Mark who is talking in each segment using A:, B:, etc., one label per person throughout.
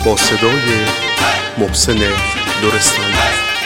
A: با صدای محسن لرستانی.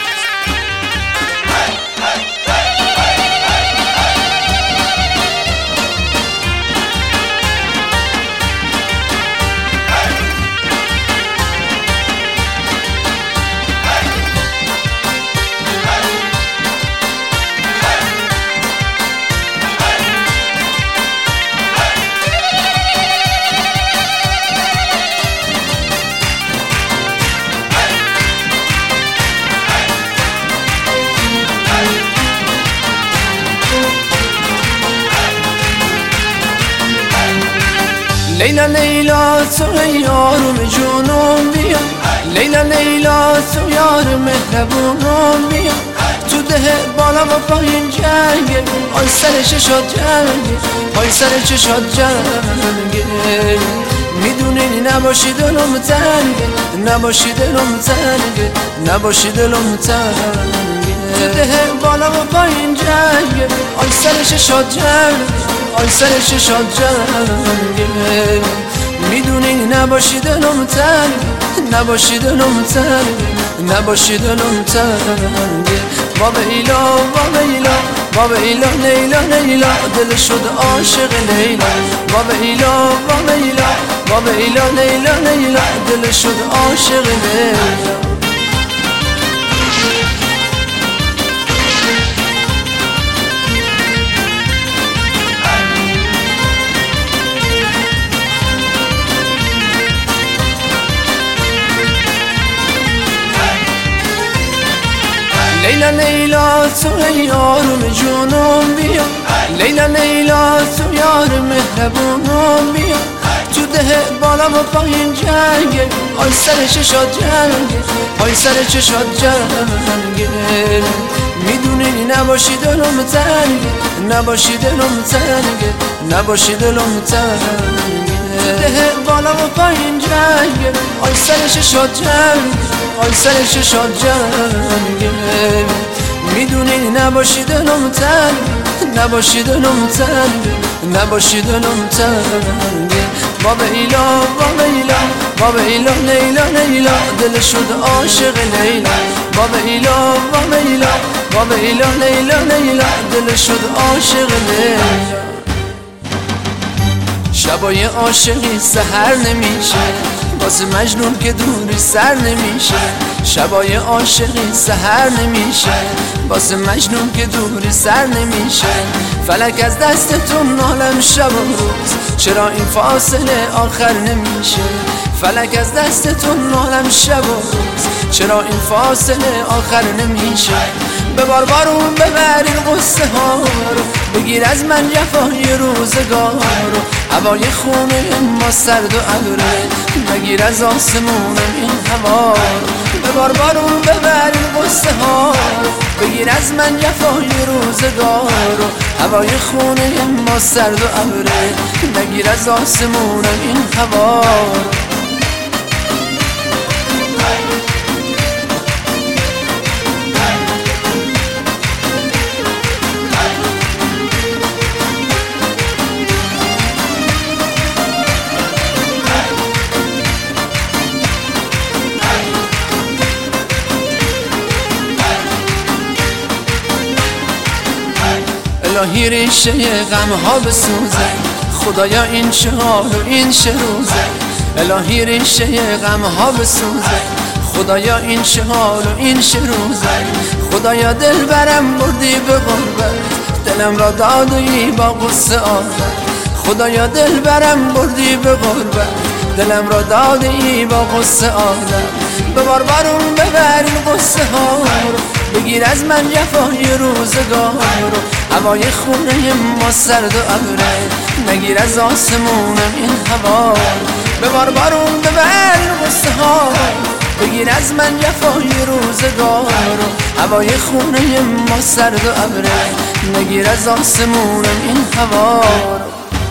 B: لیلا لیلا تو یارم جونم بیا، لیلا لیلا تو یار مهربونم بیا. تو ده بالا و پایین جنگه، آی سر چشات جنگه، آی سر چشات جنگه. میدونی نباشی دلم تنگه، نباشی دلم تنگه، نباشی دلم تنگه. تو ده بالا و پایین جنگه، آی سر چشات جنگه، آی سر چشات جنگه. میدونی نباشی دلم تنگه، نباشی دلم تنگه، نباشی دلم تنگه. بابا ایلا بابا ایلا بابا ایلا لیلا لیلا، دل شد عاشق لیلا. بابا ایلا بابا ایلا بابا ایلا لیلا لیلا، دل شد عاشق لیلا. لیلا لیلا تو یارم جونم بیا، لیلا لیلا تو یار مهربونم بیا. تو ده بالا و پایین جنگه، آی سر چشات جنگه، آی سر چشات جنگه. میدونی نباشی دلم تنگه، نباشی دلم تنگه، نباشی دلم تنگه. ده بالا و پایین جنگه، آی سر چشات جنگه، آی سر چشات جنگه. میدونی نباشی دلم تنگه، نباشی دلم تنگه، نباشی دلم تنگه. بابا ایلا بابا ایلا بابا ایلا لیلا لیلا، دل شد عاشق لیلا. بابا ایلا بابا ایلا بابا ایلا لیلا لیلا، دل شد عاشق لیلا. شبای عاشقی سحر نمیشه، واسه مجنون که دوری سر نمیشه. شبای عاشقی سحر نمیشه، واسه مجنون که دوری سر نمیشه. فلک از دستتون نالم شب و روز، چرا این فاصله آخر نمیشه. فلک از دستتون نالم شب و روز، چرا این فاصله آخر نمیشه. ببار بارون ببرین قصه ها رو، بگیر از من جفای روزگار رو. هوای خونه ما سرد و ابره، بگیر از آسمون این هوا رو. ببار بارون ببرین قصه ها رو، بگیر از من جفای روزگار رو. هوای خونه ما سرد و ابره، بگیر از آسمون این هوا رو. الهی ریشه غم ها بسوزه، خدایا این چه حال و این چه روزه. الهی ریشه غم ها بسوزه، خدایا این چه حال و این چه روزه. خدایا دل برم بردی به غربت، دلم را دادی با قصه عادت. خدایا دل برم بردی به غربت، دلم را دادی با قصه عادت. ببار بارون ببرین قصه ها رو، بگیر از من جفای روزگار رو. هوای خونه ما سرد و ابره، نگیر از آسمونم این هوا رو. ببار بارون ببرین قصه ها رو، بگیر از من جفای روزگار رو. هوای خونه ما سرد و ابره، نگیر از آسمونم این هوا رو.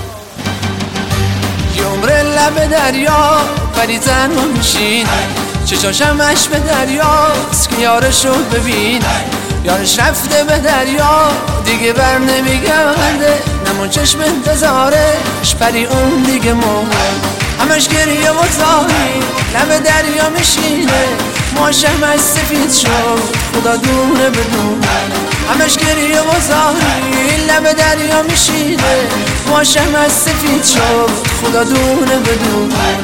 B: یه عمر لب دریا پریزن و میشین، چشاشم اش به دریاست که یارشو ببین. یارش رفته به دریا دیگه بر نمیگرده، نمون چشم انتظارش پری اون دیگه مرد. همه همش گریه و زاری لب دریا میشینه ماشم از سفید شد خدا دونه بدونه همش گریه و زاری لب دریا میشینه ماشم از سفید شد خدا دونه بدونه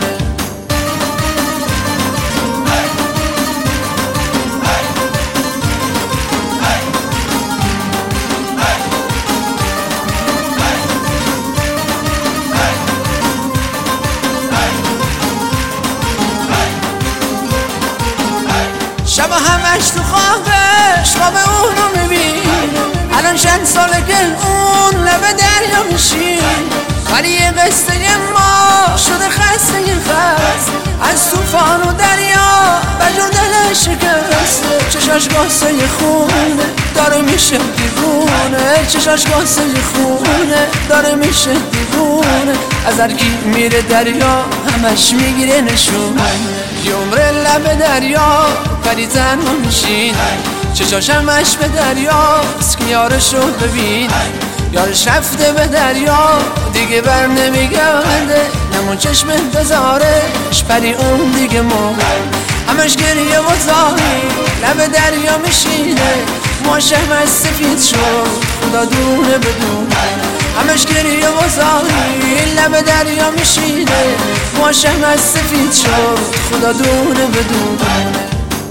B: شب همش تو خوابش خواب اونو میبین الان چند ساله که اون لب دریا میشین ولی یه قصه ما شده خسته خست از توفان و دریا بجور دلش شکسته چشاش گاسه خونه داره میشه دیوونه چشاش گاسه خونه داره میشه دیوونه از هرکی میره دریا همش میگیره نشونه یه عمر لب دریا پری تنها میشین چشاش همش به دریاست که یارشو ببین یارش رفته به دریا دیگه بر نمیگرده نمون چشم بذارش پری اون دیگه مرد همش گریه و زاری لب دریا میشینه ماشم از سفید شد خدا دونه بدونه همش گریه و زاری لب دریا میشینه ماشم از سفید شد خدا دونه بدونه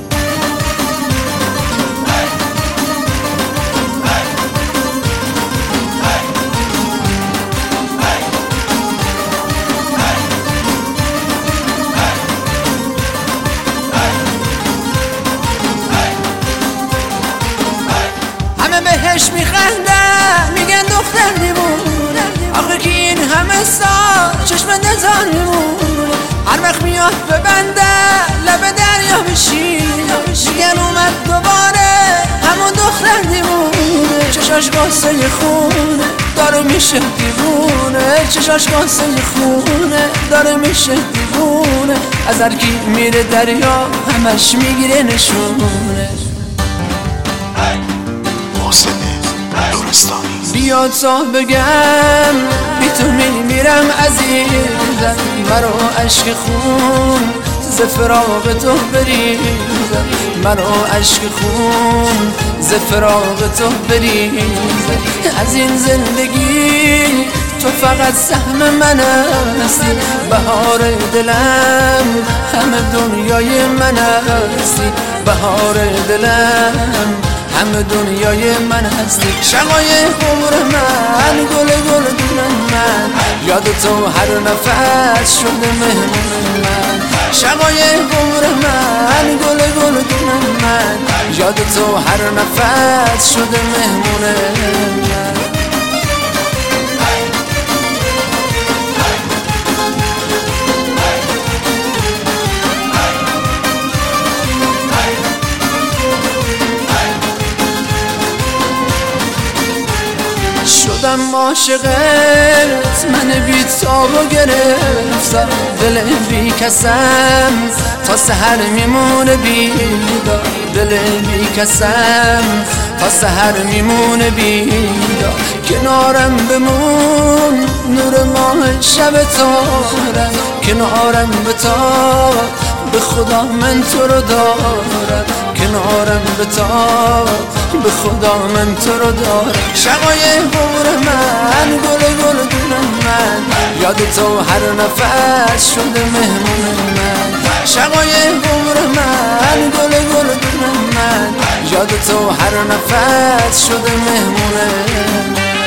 B: بهش میخندن میگن دختر دیوونه آخه که این همه سال چشم نزار میمونه هر وقت میاد ببنده لب دریا بشینه میگن اومد دوباره همون دختر دیوونه چشاش گاسه خونه داره میشه دیوونه چشاش گاسه خونه داره میشه دیوونه از هرکی میره دریا همش میگیره نشونه بیا تا بگم بی تو میمیرم عزیزم مرا عشق خون ز فراق تو بریزم مرا عشق خون ز فراق تو بریزم از این زندگی تو فقط سهم من هستی بهار دلم همه دنیای من هستی بهار دلم همه دنیای من هستی شقای عمر من گل گل دونم من یاد تو هر نفس شده مهمون من شقای عمر من گل گل دونم من یاد تو هر نفس شده مهمون من شدم عاشقت من بی تابو گرفتم دل بی کسم تا سحر میمونه بیدار دل بی کسم تا سحر میمونه بیدار کنارم بمون نور ماه شب تارم کنارم بتاب به خدا من تو رو دارم کنارم بتاب به خدا من تو رو دارم شقای عمر من گل گل دونم من یاد تو هر نفس شده مهمون من شقای عمر من گل گل دونم من یاد تو هر نفس شده مهمون من